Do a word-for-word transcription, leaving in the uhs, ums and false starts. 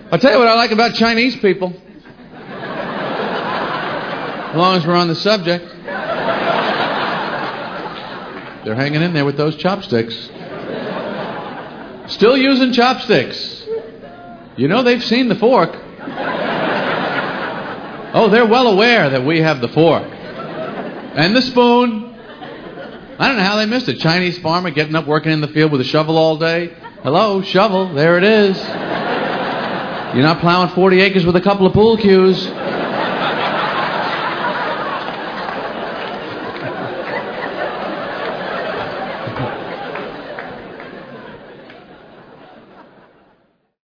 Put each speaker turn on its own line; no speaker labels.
I'll tell you what I like about Chinese people. As long as we're on the subject. They're hanging in there with those chopsticks. Still using chopsticks. You know they've seen the fork. Oh, they're well aware that we have the fork. And the spoon. I don't know how they missed it. Chinese farmer getting up, working in the field with a shovel all day. Hello, shovel, there it is. You're not plowing forty acres with a couple of pool cues.